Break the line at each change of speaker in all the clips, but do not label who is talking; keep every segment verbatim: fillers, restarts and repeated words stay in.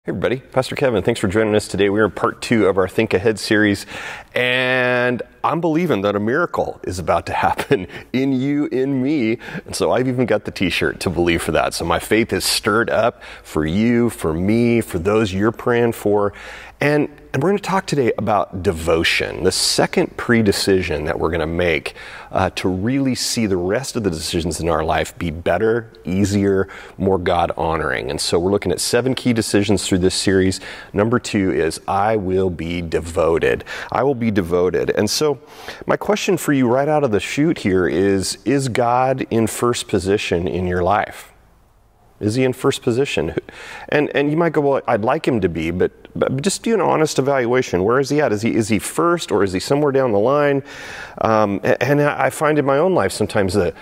Hey everybody, Pastor Kevin, thanks for joining us today. We're in part two of our Think Ahead series, and I'm believing that a miracle is about to happen in you, in me, and so I've even got the t-shirt to believe for that. So my faith is stirred up for you, for me, for those you're praying for, and, and we're going to talk today about devotion, the second pre-decision that we're going to make uh, to really see the rest of the decisions in our life be better, easier, more God-honoring. And so we're looking at seven key decisions through this series. Number two is, I will be devoted. I will be devoted. And so my question for you right out of the chute here is, is God in first position in your life? Is he in first position? And and you might go, well, I'd like him to be, but, but just do an honest evaluation. Where is he at? Is he is he first, or is he somewhere down the line? Um, and I find in my own life sometimes that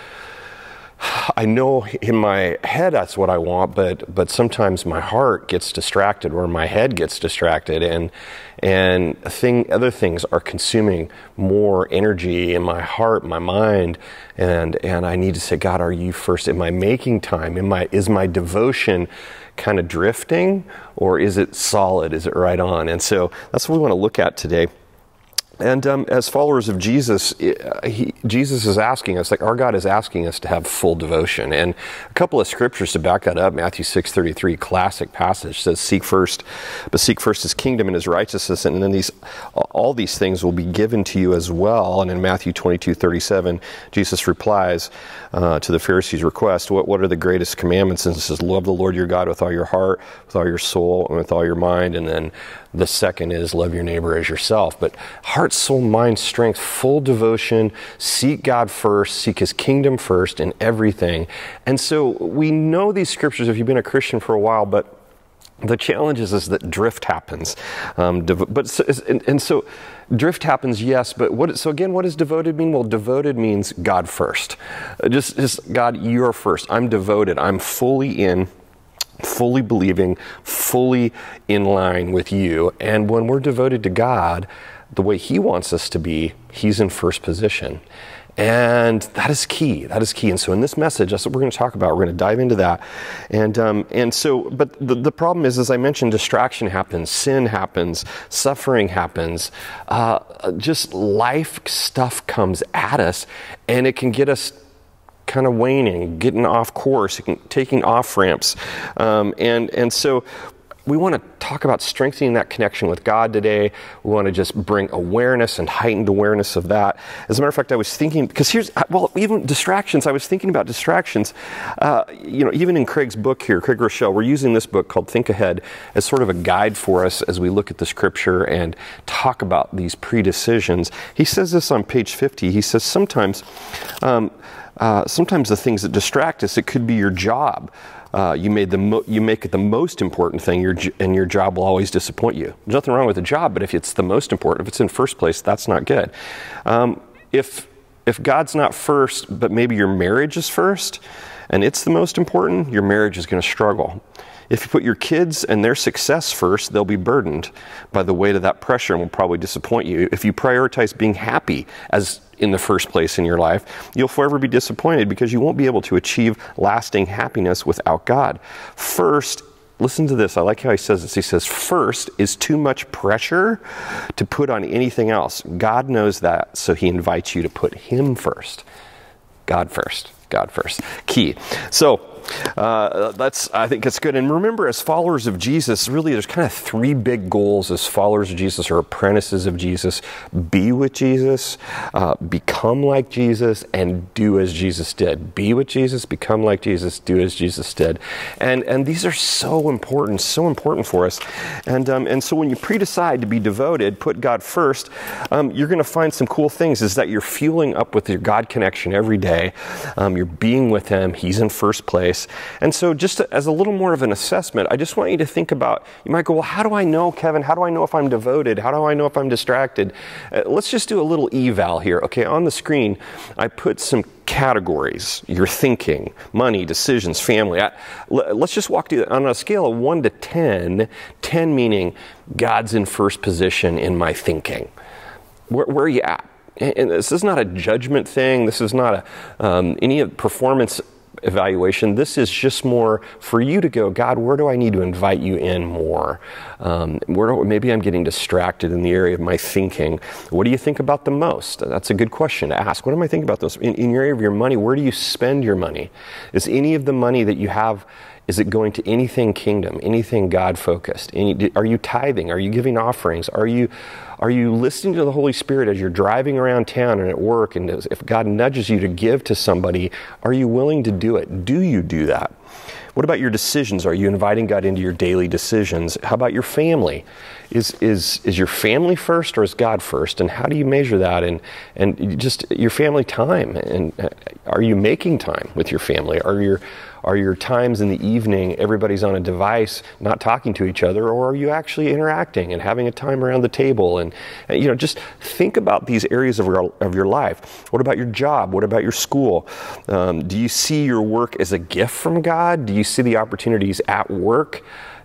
I know in my head that's what I want, but but sometimes my heart gets distracted, or my head gets distracted, and and thing other things are consuming more energy in my heart, my mind, and and I need to say, God, are you first? Am I making time? Am I is my devotion kind of drifting, or is it solid? Is it right on? And so that's what we want to look at today. And um, as followers of Jesus, he, Jesus is asking us, like our God is asking us to have full devotion. And a couple of scriptures to back that up. Matthew six thirty-three, classic passage, says, "Seek first, but seek first His kingdom and His righteousness, and then these, all these things will be given to you as well." And in Matthew twenty-two thirty-seven, Jesus replies uh, to the Pharisees' request, "What what are the greatest commandments?" And it says, "Love the Lord your God with all your heart, with all your soul, and with all your mind." And then the second is, love your neighbor as yourself. But heart, soul, mind, strength, full devotion, seek God first, seek His kingdom first in everything. And so we know these scriptures if you've been a Christian for a while, but the challenge is, is that drift happens. Um, dev- but and, and so drift happens, yes, but what? So again, what does devoted mean? Well, devoted means God first. Uh, just, just God, you're first. I'm devoted. I'm fully in. Fully believing, fully in line with you. And when we're devoted to God, the way He wants us to be, He's in first position. And that is key. That is key. And so in this message, that's what we're going to talk about. We're going to dive into that. And um, and so, but the, the problem is, as I mentioned, distraction happens, sin happens, suffering happens. Uh, just life stuff comes at us, and it can get us kind of waning, getting off course, taking off ramps. Um, and, and so we want to talk about strengthening that connection with God today. We want to just bring awareness and heightened awareness of that. As a matter of fact, I was thinking, because here's, well, even distractions, I was thinking about distractions. Uh, you know, even in Craig's book here, Craig Rochelle, we're using this book called Think Ahead as sort of a guide for us as we look at the scripture and talk about these pre-decisions. He says this on page fifty. He says, sometimes, um, Uh, sometimes the things that distract us, it could be your job. Uh, you made the mo- you make it the most important thing, your j- and your job will always disappoint you. There's nothing wrong with the job, but if it's the most important, if it's in first place, that's not good. Um, if if God's not first, but maybe your marriage is first, and it's the most important, your marriage is going to struggle. If you put your kids and their success first, they'll be burdened by the weight of that pressure and will probably disappoint you. If you prioritize being happy as in the first place in your life, you'll forever be disappointed because you won't be able to achieve lasting happiness without God. First, listen to this. I like how he says this. He says, first is too much pressure to put on anything else. God knows that, so He invites you to put Him first. God first. God first. Key. So, Uh, that's, I think it's good. And remember, as followers of Jesus, really there's kind of three big goals as followers of Jesus or apprentices of Jesus. Be with Jesus, uh, become like Jesus, and do as Jesus did. Be with Jesus, become like Jesus, do as Jesus did. And and these are so important, so important for us. And um, and so when you pre-decide to be devoted, put God first, um, you're going to find some cool things, is that you're fueling up with your God connection every day. Um, you're being with Him. He's in first place. And so just to, as a little more of an assessment, I just want you to think about, you might go, well, how do I know, Kevin? How do I know if I'm devoted? How do I know if I'm distracted? Uh, let's just do a little eval here. Okay, on the screen, I put some categories. Your thinking, money, decisions, family. I, l- let's just walk through that. On a scale of one to ten, ten meaning God's in first position in my thinking. Where, where are you at? And this is not a judgment thing. This is not a um, any performance evaluation. This is just more for you to go, God, where do I need to invite you in more? Um, where do, maybe I'm getting distracted in the area of my thinking. What do you think about the most? That's a good question to ask. What am I thinking about those? In, in your area of your money, where do you spend your money? Is any of the money that you have, is it going to anything kingdom, anything God-focused? Any, are you tithing? Are you giving offerings? Are you are you listening to the Holy Spirit as you're driving around town and at work? And if God nudges you to give to somebody, are you willing to do it? Do you do that? What about your decisions? Are you inviting God into your daily decisions? How about your family? Is is is your family first or is God first? And how do you measure that? And and just your family time. And are you making time with your family? Are your are your times in the evening everybody's on a device not talking to each other, or are you actually interacting and having a time around the table? And, and you know, just think about these areas of your of your life. What about your job? What about your school? Um, do you see your work as a gift from God? Do you see the opportunities at work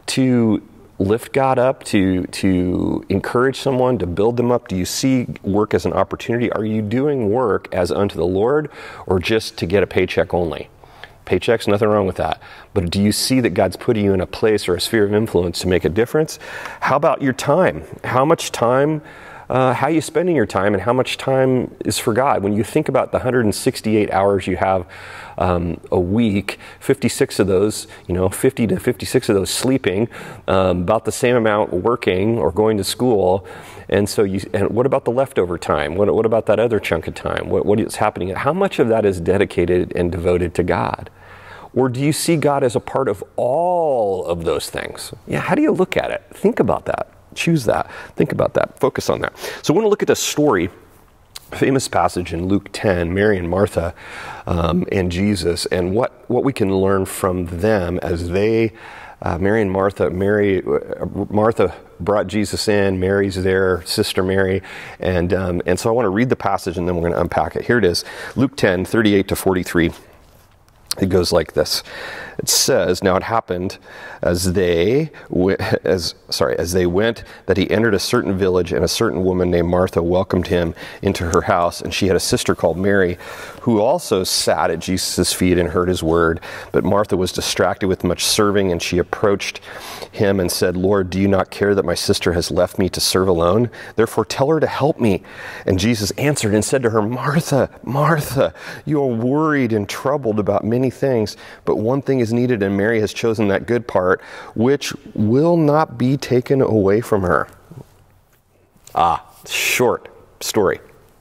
to lift God up, to to encourage someone, to build them up? Do you see work as an opportunity? Are you doing work as unto the Lord, or just to get a paycheck only? Paychecks, nothing wrong with that. But do you see that God's putting you in a place or a sphere of influence to make a difference? How about your time? How much time, uh, how are you spending your time, and how much time is for God? When you think about the one hundred sixty-eight hours you have um, a week, fifty-six of those, you know, fifty to fifty-six of those sleeping, um, about the same amount working or going to school. And so, you, and what about the leftover time? What, what about that other chunk of time? What, what is happening? How much of that is dedicated and devoted to God? Or do you see God as a part of all of those things? Yeah, how do you look at it? Think about that. Choose that. Think about that. Focus on that. So I want to look at this story, famous passage in Luke ten, Mary and Martha um, and Jesus, and what, what we can learn from them as they, uh, Mary and Martha, Mary, uh, Martha brought Jesus in, Mary's there, Sister Mary, and um, and so I want to read the passage and then we're going to unpack it. Here it is, Luke ten, thirty-eight to forty-three. It goes like this. It says, "Now it happened as they as sorry as they went that he entered a certain village, and a certain woman named Martha welcomed him into her house. And she had a sister called Mary, who also sat at Jesus' feet and heard his word. But Martha was distracted with much serving, and she approached him and said, 'Lord, do you not care that my sister has left me to serve alone? Therefore tell her to help me.' And Jesus answered and said to her, 'Martha, Martha, you are worried and troubled about many things, but one thing is needed, and Mary has chosen that good part, which will not be taken away from her.'" Ah, short story,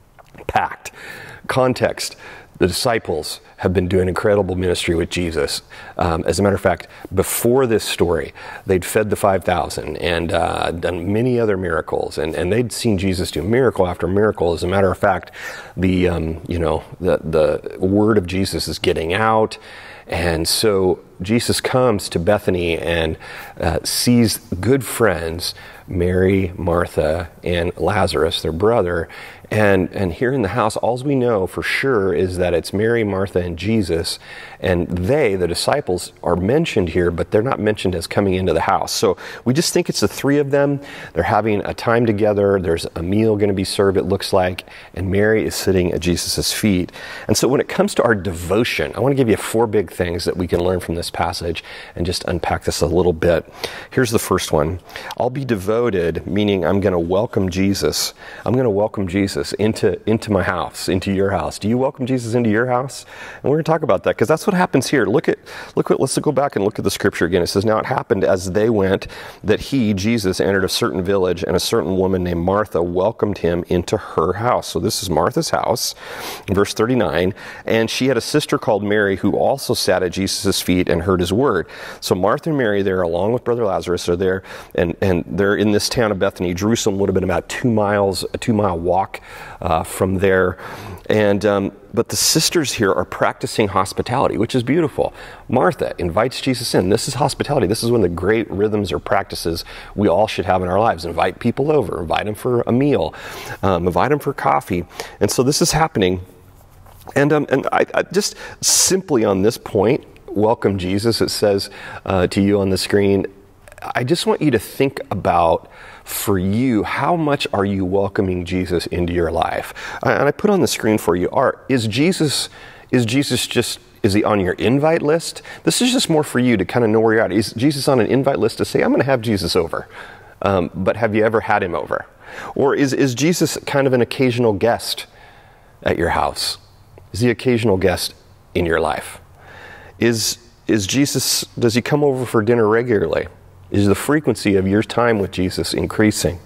packed context. The disciples have been doing incredible ministry with Jesus. Um, as a matter of fact, before this story, they'd fed the five thousand and uh, done many other miracles, and, and they'd seen Jesus do miracle after miracle. As a matter of fact, the um, you know the the word of Jesus is getting out, and so Jesus comes to Bethany and uh, sees good friends, Mary, Martha, and Lazarus, their brother. And and here in the house, all we know for sure is that it's Mary, Martha, and Jesus. And they, the disciples, are mentioned here, but they're not mentioned as coming into the house. So we just think it's the three of them. They're having a time together. There's a meal going to be served, it looks like. And Mary is sitting at Jesus' feet. And so when it comes to our devotion, I want to give you four big things that we can learn from this passage and just unpack this a little bit. Here's the first one. I'll be devoted, meaning I'm going to welcome Jesus. I'm going to welcome Jesus into, into my house, into your house. Do you welcome Jesus into your house? And we're going to talk about that because that's what happens here. Look at, look what, let's go back and look at the scripture again. It says, "Now it happened as they went that he, Jesus, entered a certain village, and a certain woman named Martha welcomed him into her house." So this is Martha's house. Verse thirty-nine, "And she had a sister called Mary, who also sat at Jesus' feet and heard his word." So Martha and Mary there, along with Brother Lazarus, are there, and, and they're in this town of Bethany. Jerusalem would have been about two miles, a two mile walk uh, from there. And um, but the sisters here are practicing hospitality, which is beautiful. Martha invites Jesus in. This is hospitality. This is one of the great rhythms or practices we all should have in our lives. Invite people over, invite them for a meal, um, invite them for coffee. And so this is happening. And um, and I, I just simply on this point, welcome Jesus, it says uh, to you on the screen. I just want you to think about, for you, how much are you welcoming Jesus into your life? And I put on the screen for you, are, is Jesus is Jesus just, is he on your invite list? This is just more for you to kind of know where you're at. Is Jesus on an invite list to say, I'm going to have Jesus over? Um, but have you ever had him over? Or is, is Jesus kind of an occasional guest at your house? Is he an occasional guest in your life? Is, is Jesus, does he come over for dinner regularly? Is the frequency of your time with Jesus increasing?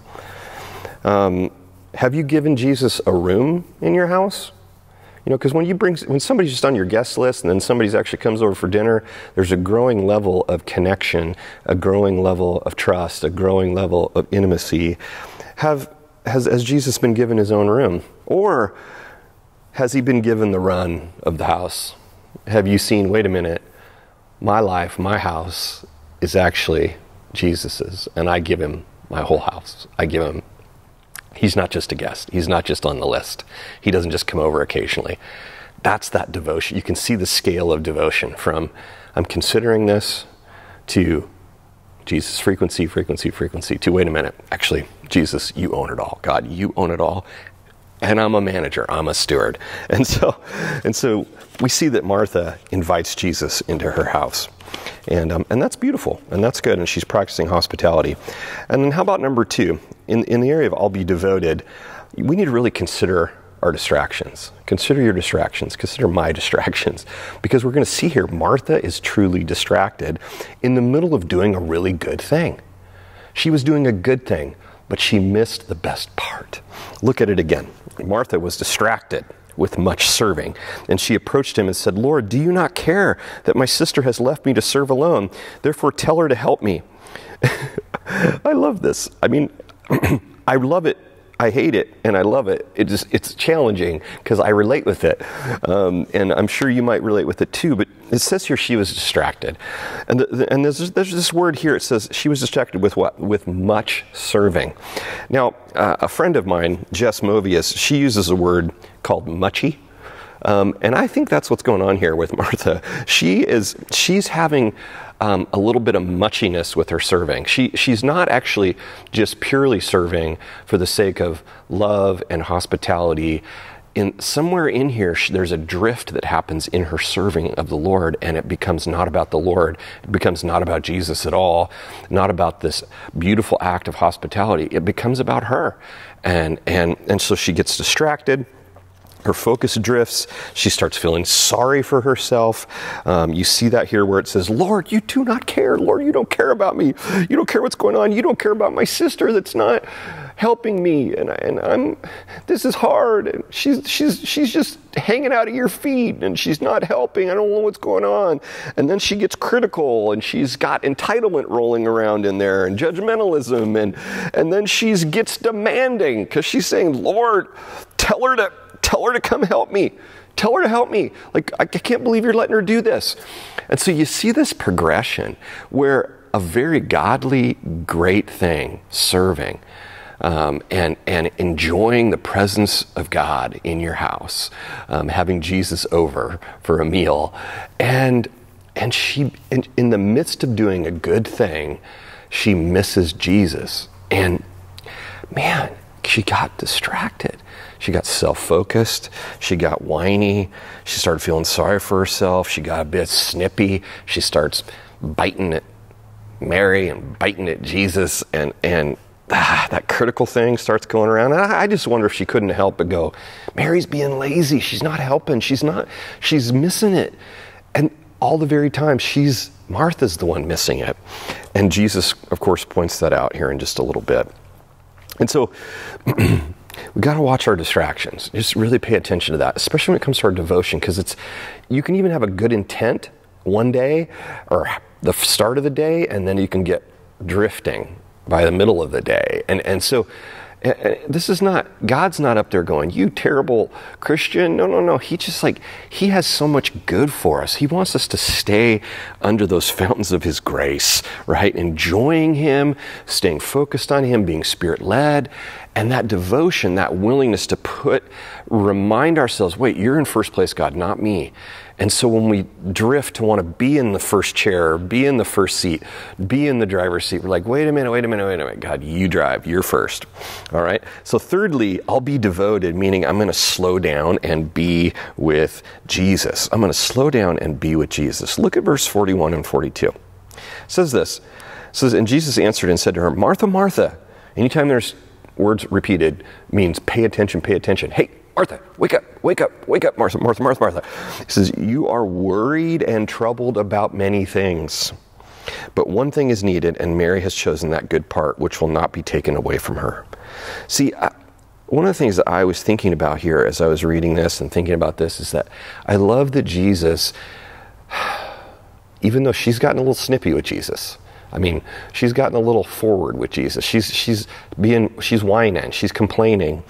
Um, have you given Jesus a room in your house? You know, because when you bring, when somebody's just on your guest list and then somebody's actually comes over for dinner, there's a growing level of connection, a growing level of trust, a growing level of intimacy. Have, has, has Jesus been given his own room? Or has he been given the run of the house? Have you seen, wait a minute, my life, my house is actually Jesus's, and I give him my whole house. I give him, he's not just a guest. He's not just on the list. He doesn't just come over occasionally. That's that devotion. You can see the scale of devotion from I'm considering this to Jesus, frequency, frequency, frequency, to wait a minute, actually, Jesus, you own it all. God, you own it all. And I'm a manager, I'm a steward. And so, and so we see that Martha invites Jesus into her house. And um, and that's beautiful, and that's good, and she's practicing hospitality. And then how about number two? In, in the area of I'll be devoted, we need to really consider our distractions. Consider your distractions. Consider my distractions. Because we're going to see here, Martha is truly distracted in the middle of doing a really good thing. She was doing a good thing, but she missed the best part. Look at it again. Martha was distracted with much serving, and she approached him and said, Lord, do you not care that my sister has left me to serve alone? Therefore tell her to help me. I love this. I mean, I love it. I hate it, and I love it. It just, it's challenging because I relate with it. Um, and I'm sure you might relate with it too, but it says here she was distracted. And, the, the, and there's, there's this word here, it says she was distracted with what? With much serving. Now, uh, a friend of mine, Jess Movius, she uses a word called muchy. Um, and I think that's what's going on here with Martha. She is, she's having um, a little bit of muchiness with her serving. She, she's not actually just purely serving for the sake of love and hospitality. In somewhere in here, she, there's a drift that happens in her serving of the Lord, and it becomes not about the Lord. It becomes not about Jesus at all, not about this beautiful act of hospitality. It becomes about her. And, and, and so she gets distracted. Her focus drifts. She starts feeling sorry for herself. Um, you see that here where it says, Lord, you do not care. Lord, you don't care about me. You don't care what's going on. You don't care about my sister that's not helping me. And, I, and I'm, this is hard. And she's, she's, she's just hanging out at your feet and she's not helping. I don't know what's going on. And then she gets critical and she's got entitlement rolling around in there and judgmentalism. And, and then she gets demanding because she's saying, Lord, tell her to, Tell her to come help me. Tell her to help me. Like, I can't believe you're letting her do this. And so you see this progression where a very godly, great thing, serving, um, and, and enjoying the presence of God in your house, um, having Jesus over for a meal. And, and she, in, in the midst of doing a good thing, she misses Jesus. And man, she got distracted. She got self-focused. She got whiny. She started feeling sorry for herself. She got a bit snippy. She starts biting at Mary and biting at Jesus. And, and ah, that critical thing starts going around. And I, I just wonder if she couldn't help but go, Mary's being lazy. She's not helping. She's not, she's missing it. And all the very time she's, Martha's the one missing it. And Jesus, of course, points that out here in just a little bit. And so we got to watch our distractions. Just really pay attention to that, especially when it comes to our devotion, because it's, you can even have a good intent one day or the start of the day, and then you can get drifting by the middle of the day. And and so uh, this is not, God's not up there going, you terrible Christian. No, no, no. He just like, he has so much good for us. He wants us to stay under those fountains of his grace, right? Enjoying him, staying focused on him, being spirit-led. And that devotion, that willingness to put, remind ourselves, wait, you're in first place, God, not me. And so when we drift to want to be in the first chair, be in the first seat, be in the driver's seat, we're like, wait a minute, wait a minute, wait a minute. God, you drive, you're first. All right. So thirdly, I'll be devoted, meaning I'm going to slow down and be with Jesus. I'm going to slow down and be with Jesus. Look at verse forty-one and forty-two. It says this. It says, and Jesus answered and said to her, Martha, Martha. Anytime there's words repeated means pay attention, pay attention. Hey, Martha, wake up, wake up, wake up, Martha, Martha, Martha, Martha. He says, you are worried and troubled about many things. But one thing is needed, and Mary has chosen that good part, which will not be taken away from her. See, I, one of the things that I was thinking about here as I was reading this and thinking about this is that I love that Jesus, even though she's gotten a little snippy with Jesus, I mean, she's gotten a little forward with Jesus. She's she's being she's whining, she's complaining.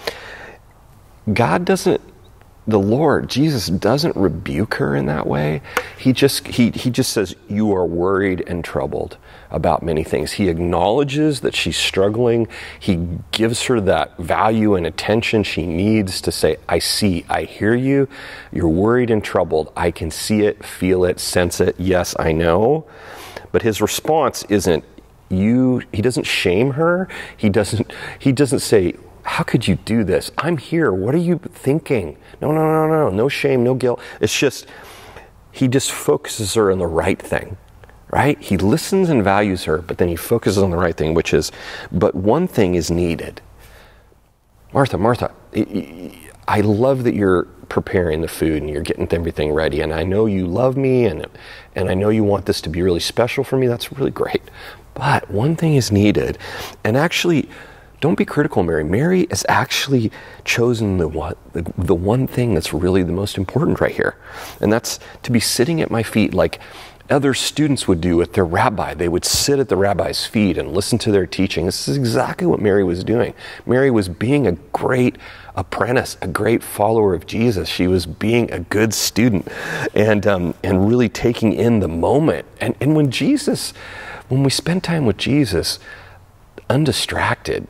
God doesn't, the Lord, Jesus doesn't rebuke her in that way. He just he he just says, you are worried and troubled about many things. He acknowledges that she's struggling. He gives her that value and attention she needs to say, I see, I hear you. You're worried and troubled. I can see it, feel it, sense it. Yes, I know. But his response isn't you, he doesn't shame her. He doesn't he doesn't say, how could you do this? I'm here. What are you thinking? No, no, no, no, no shame, no guilt. It's just, he just focuses her on the right thing, right? He listens and values her, but then he focuses on the right thing, which is, but one thing is needed. Martha, Martha, I love that you're preparing the food and you're getting everything ready. And I know you love me and, and I know you want this to be really special for me. That's really great. But one thing is needed. And actually, don't be critical, Mary. Mary has actually chosen the one, the, the one thing that's really the most important right here. And that's to be sitting at my feet like other students would do with their rabbi. They would sit at the rabbi's feet and listen to their teaching. This is exactly what Mary was doing. Mary was being a great apprentice, a great follower of Jesus. She was being a good student and um, and really taking in the moment. And, and when Jesus, when we spend time with Jesus, undistracted,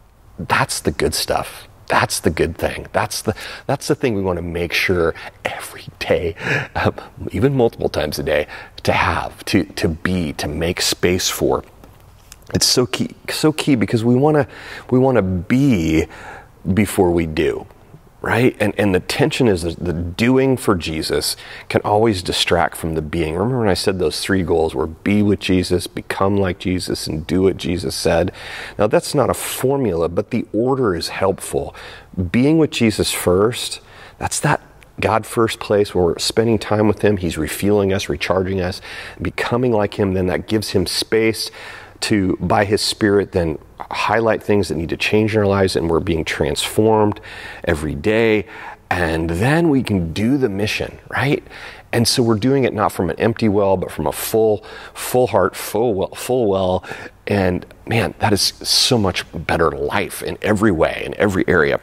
that's the good stuff. That's the good thing. That's the that's the thing we want to make sure every day, um, even multiple times a day, to have, to to be, to make space for. It's so key, so key because we want to we want to be before we do, right? And and the tension is that the doing for Jesus can always distract from the being. Remember when I said those three goals were be with Jesus, become like Jesus, and do what Jesus said? Now that's not a formula, but the order is helpful. Being with Jesus first, that's that God first place where we're spending time with him. He's refueling us, recharging us, becoming like him. Then that gives him space to, by his Spirit, then highlight things that need to change in our lives, and we're being transformed every day. And then we can do the mission, right? And so we're doing it not from an empty well, but from a full, full heart, full well, full well. And man, that is so much better life in every way, in every area.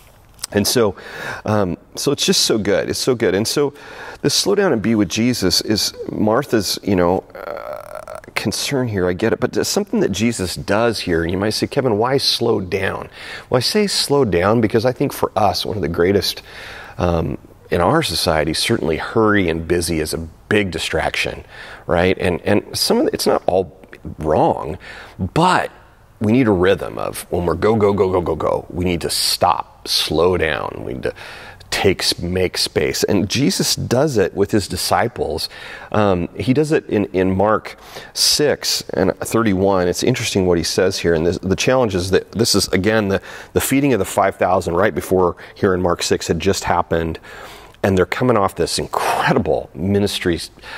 And so, um, so it's just so good. It's so good. And so, this slow down and be with Jesus is Martha's, you know, uh, concern here. I get it, but it's something that Jesus does here. And you might say, Kevin, why slow down? Well, I say slow down because I think for us, one of the greatest um, in our society, certainly hurry and busy is a big distraction, right? And and some of it, it's not all wrong, but we need a rhythm of when we're go, go, go, go, go, go, we need to stop, slow down. We need to take, make space. And Jesus does it with his disciples. Um, he does it in, in Mark six and thirty-one. It's interesting what he says here. And this, the challenge is that this is, again, the, the feeding of the five thousand right before here in Mark six had just happened. And they're coming off this incredible ministry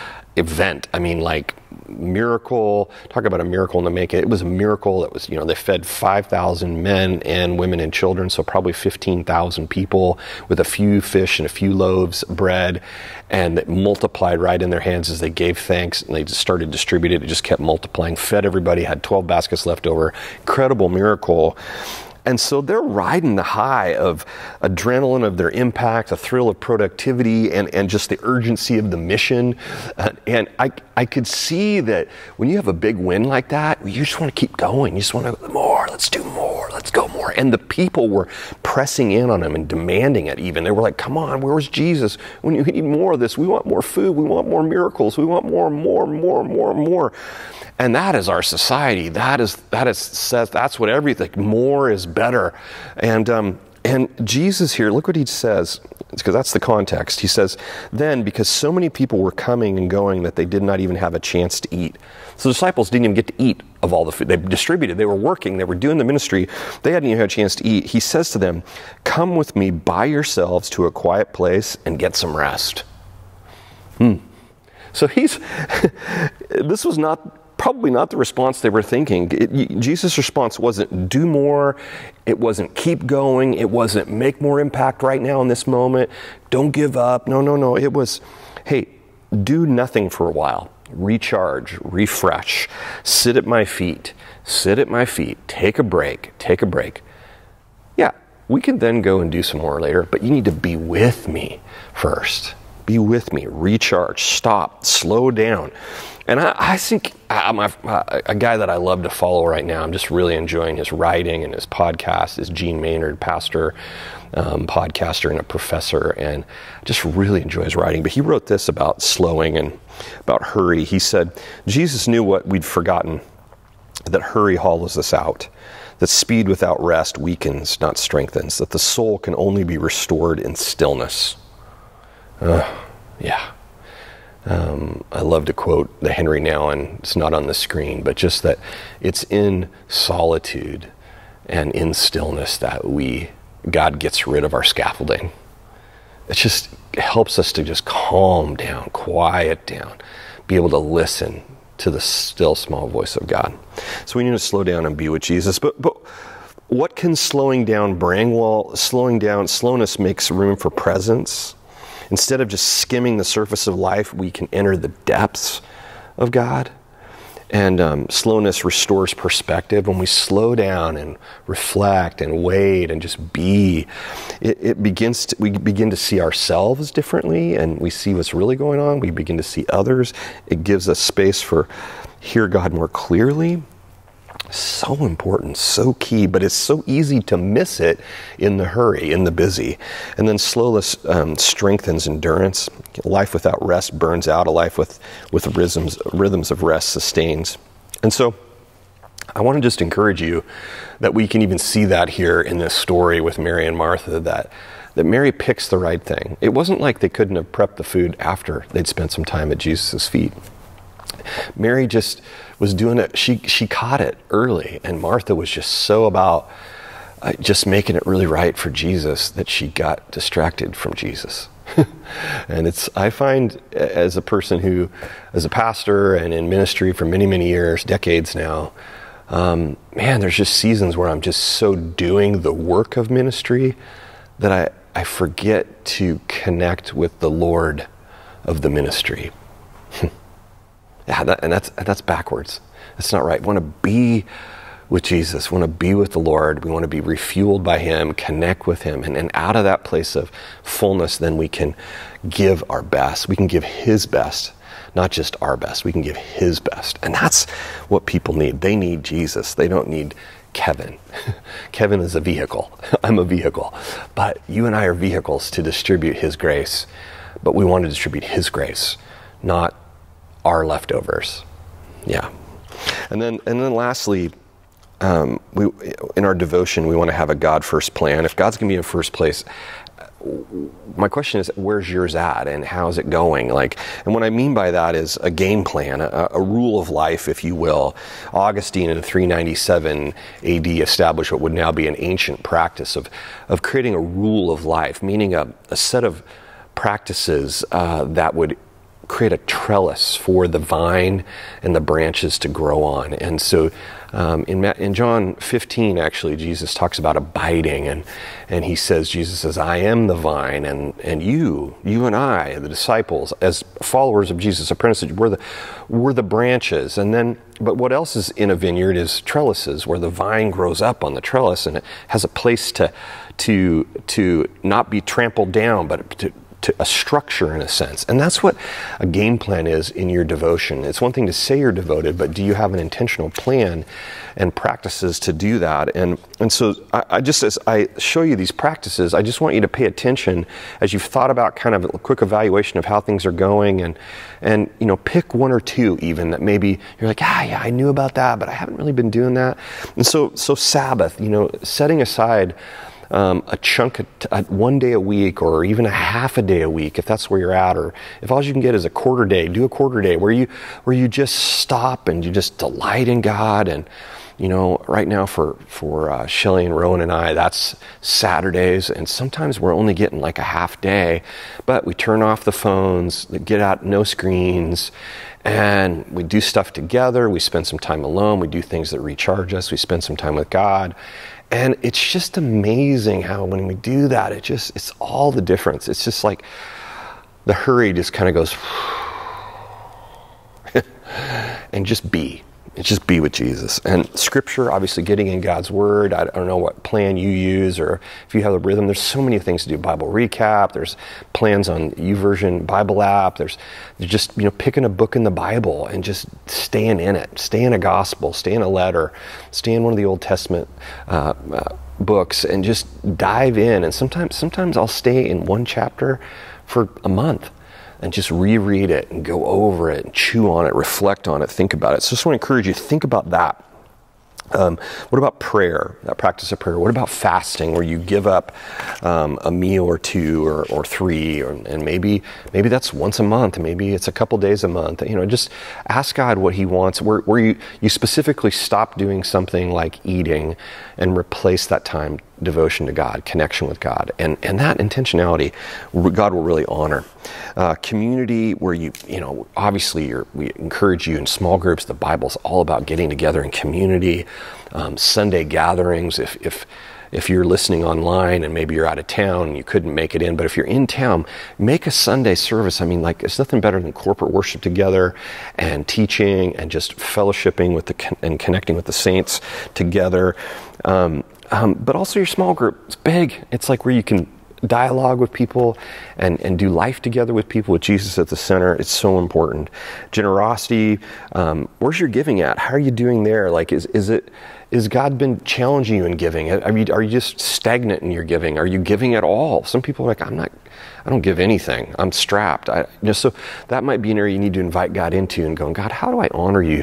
event. I mean, like miracle, talk about a miracle in the making. It was a miracle that was, you know, they fed five thousand men and women and children, so probably fifteen thousand people with a few fish and a few loaves of bread, and it multiplied right in their hands as they gave thanks, and they just started distributing it. It just kept multiplying, fed everybody, had twelve baskets left over. Incredible miracle. And so they're riding the high of adrenaline, of their impact, a thrill of productivity, and, and just the urgency of the mission. Uh, and I I could see that when you have a big win like that, you just want to keep going. You just want to, more, let's do more. Let's let's go more. And the people were pressing in on him and demanding it even. They were like, come on, where's Jesus? When you need more of this, we want more food, we want more miracles, we want more, more, more, more, more. And that is our society. That is, that is, says, that's what everything, more is better. And, um, and Jesus here, look what he says, because that's the context. He says, then, because so many people were coming and going that they did not even have a chance to eat. So the disciples didn't even get to eat of all the food. They distributed, they were working, they were doing the ministry. They hadn't even had a chance to eat. He says to them, come with me by yourselves to a quiet place and get some rest. Hmm. So he's, this was not, probably not the response they were thinking. It, Jesus' response wasn't do more. It wasn't keep going. It wasn't make more impact right now in this moment. Don't give up. No, no, no. It was, hey, do nothing for a while. Recharge, refresh, sit at my feet, sit at my feet, take a break, take a break. Yeah, we can then go and do some more later, but you need to be with me first. Be with me, recharge, stop, slow down. And I, I think I'm a, a guy that I love to follow right now. I'm just really enjoying his writing and his podcast, is Gene Maynard, pastor, um, podcaster, and a professor, and just really enjoy his writing. But he wrote this about slowing and about hurry. He said, Jesus knew what we'd forgotten, that hurry hollows us out, that speed without rest weakens, not strengthens, that the soul can only be restored in stillness. Uh, yeah. Um, I love to quote the Henry Nouwen. It's not on the screen, but just that it's in solitude and in stillness that we, God gets rid of our scaffolding. It just helps us to just calm down, quiet down, be able to listen to the still small voice of God. So we need to slow down and be with Jesus. But, but what can slowing down bring? Well, slowing down, slowness makes room for presence. Instead of just skimming the surface of life, we can enter the depths of God. And um, slowness restores perspective. When we slow down and reflect and wait and just be, it, it begins to, we begin to see ourselves differently, and we see what's really going on. We begin to see others. It gives us space for hear God more clearly. So important, so key, but it's so easy to miss it in the hurry, in the busy. And then slowness um, strengthens endurance. A life without rest burns out. A life with, with rhythms, rhythms of rest sustains. And so I want to just encourage you that we can even see that here in this story with Mary and Martha, that, that Mary picks the right thing. It wasn't like they couldn't have prepped the food after they'd spent some time at Jesus' feet. Mary just was doing it. She she caught it early, and Martha was just so about uh, just making it really right for Jesus that she got distracted from Jesus. And it's, I find, as a person who, as a pastor and in ministry for many, many years, decades now, um, man, there's just seasons where I'm just so doing the work of ministry that I, I forget to connect with the Lord of the ministry. Yeah, that, and that's that's backwards. That's not right. We want to be with Jesus. We want to be with the Lord. We want to be refueled by Him, connect with Him. And, and out of that place of fullness, then we can give our best. We can give His best, not just our best. We can give His best. And that's what people need. They need Jesus. They don't need Kevin. Kevin is a vehicle. I'm a vehicle. But you and I are vehicles to distribute His grace. But we want to distribute His grace, not our leftovers. Yeah. And then and then lastly, um, we in our devotion, we want to have a God first plan. If God's going to be in first place, my question is, where's yours at, and how's it going? Like, and what I mean by that is a game plan, a, a rule of life, if you will. Augustine in three ninety-seven A D established what would now be an ancient practice of of creating a rule of life, meaning a, a set of practices uh, that would create a trellis for the vine and the branches to grow on. And so um, in, in John fifteen, actually, Jesus talks about abiding, and and he says, Jesus says, I am the vine, and and you, you and I, the disciples, as followers of Jesus, apprentices, we're the, we're the branches. And then, but what else is in a vineyard is trellises, where the vine grows up on the trellis, and it has a place to, to, to not be trampled down, but to, to a structure in a sense. And that's what a game plan is in your devotion. It's one thing to say you're devoted, but do you have an intentional plan and practices to do that? And and so I, I just, as I show you these practices, I just want you to pay attention as you've thought about kind of a quick evaluation of how things are going, and and you know, pick one or two even that maybe you're like, ah, yeah, I knew about that, but I haven't really been doing that. And so so Sabbath, you know, setting aside Um, a chunk, of t- uh, one day a week, or even a half a day a week, if that's where you're at, or if all you can get is a quarter day, do a quarter day where you where you just stop and you just delight in God. And you know, right now for for uh, Shelly and Rowan and I, that's Saturdays, and sometimes we're only getting like a half day, but we turn off the phones, get out, no screens. And we do stuff together. We spend some time alone. We do things that recharge us. We spend some time with God. And it's just amazing how when we do that, it just, it's all the difference. It's just like the hurry just kind of goes and just be. It's just be with Jesus. And scripture, obviously getting in God's word. I don't know what plan you use, or if you have a rhythm. There's so many things to do. Bible recap. There's plans on YouVersion Bible app. There's just, you know, picking a book in the Bible and just staying in it. Stay in a gospel. Stay in a letter. Stay in one of the Old Testament uh, uh, books and just dive in. And sometimes, sometimes I'll stay in one chapter for a month and just reread it and go over it and chew on it, reflect on it, think about it. So I just want to encourage you to think about that. Um, what about prayer, that practice of prayer? What about fasting, where you give up um, a meal or two or, or three, or, and maybe maybe that's once a month, maybe it's a couple days a month. You know, just ask God what He wants. Where, where you you specifically stop doing something like eating and replace that time devotion to God, connection with God, and and that intentionality, God will really honor. Uh, community, where you you know obviously you're, we encourage you in small groups. The Bible's all about getting together in community. Um, Sunday gatherings, if if if you're listening online and maybe you're out of town and you couldn't make it in, but if you're in town, make a Sunday service. I mean, like, it's nothing better than corporate worship together and teaching and just fellowshipping with the and connecting with the saints together. Um, um, but also your small group, it's big. It's like where you can dialogue with people and, and do life together with people with Jesus at the center. It's so important. Generosity, um, where's your giving at? How are you doing there? Like, is is it, is God been challenging you in giving? I mean, are you just stagnant in your giving? Are you giving at all? Some people are like, I'm not, I don't give anything. I'm strapped. I, you know, so that might be an area you need to invite God into and going, God, how do I honor you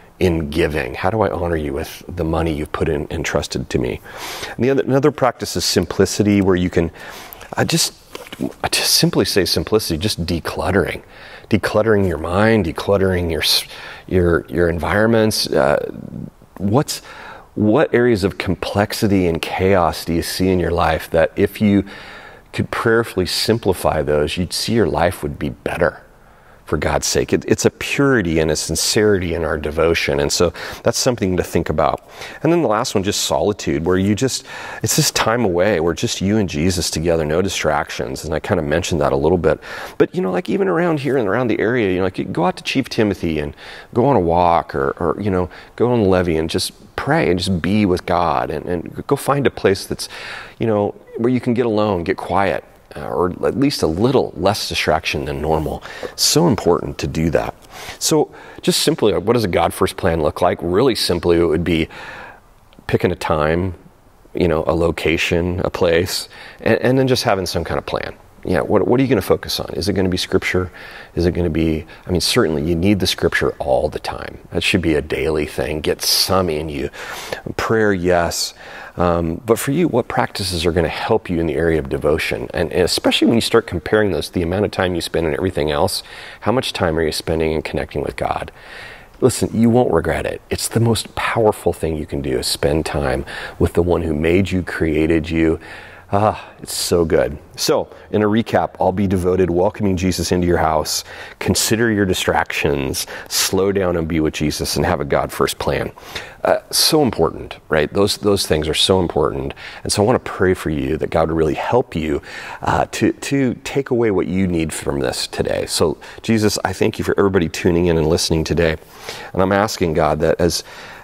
in giving? How do I honor you with the money you've put in, entrusted to me? And the other, another practice is simplicity, where you can uh, just, just simply say simplicity, just decluttering, decluttering your mind, decluttering your your your environments. Uh, what's what areas of complexity and chaos do you see in your life that if you could prayerfully simplify those, you'd see your life would be better? For God's sake. It, it's a purity and a sincerity in our devotion. And so that's something to think about. And then the last one, just solitude, where you just, it's this time away where just you and Jesus together, no distractions. And I kind of mentioned that a little bit. But, you know, like even around here and around the area, you know, like you go out to Chief Timothy and go on a walk, or, or you know, go on the levee and just pray and just be with God, and, and go find a place that's, you know, where you can get alone, get quiet, or at least a little less distraction than normal. So important to do that. So just simply, what does a God first plan look like? Really simply, it would be picking a time, you know, a location, a place, and, and then just having some kind of plan. Yeah, what, what are you going to focus on? Is it going to be scripture? Is it going to be, I mean, certainly you need the scripture all the time. That should be a daily thing. Get some in you. Prayer, yes. Um, but for you, what practices are going to help you in the area of devotion? And, and especially when you start comparing those, the amount of time you spend on everything else, how much time are you spending in connecting with God? Listen, you won't regret it. It's the most powerful thing you can do, is spend time with the one who made you, created you. Ah, it's so good. So, in a recap, I'll be devoted welcoming Jesus into your house. Consider your distractions. Slow down and be with Jesus, and have a God first plan. Uh, so important, right? Those those things are so important. And so I want to pray for you that God would really help you uh, to, to take away what you need from this today. So, Jesus, I thank you for everybody tuning in and listening today. And I'm asking, God, that as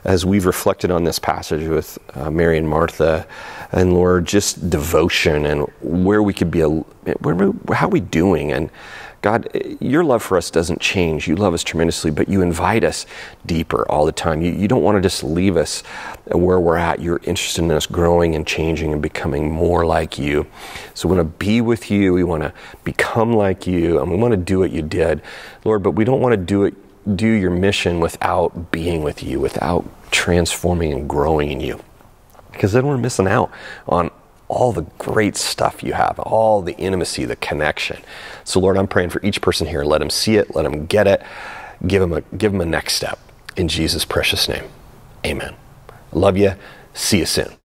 as we've reflected on this passage with uh, Mary and Martha, and Lord, just devotion and where we could be, a, where we, how are we doing? And God, your love for us doesn't change. You love us tremendously, but you invite us deeper all the time. You, you don't want to just leave us where we're at. You're interested in us growing and changing and becoming more like you. So we want to be with you. We want to become like you, and we want to do what you did, Lord, but we don't want to do it, do your mission without being with you, without transforming and growing in you. Because then we're missing out on all the great stuff you have, all the intimacy, the connection. So Lord, I'm praying for each person here. Let them see it, let them get it, give them a, give them a next step. In Jesus' precious name, amen. Love you. See you soon.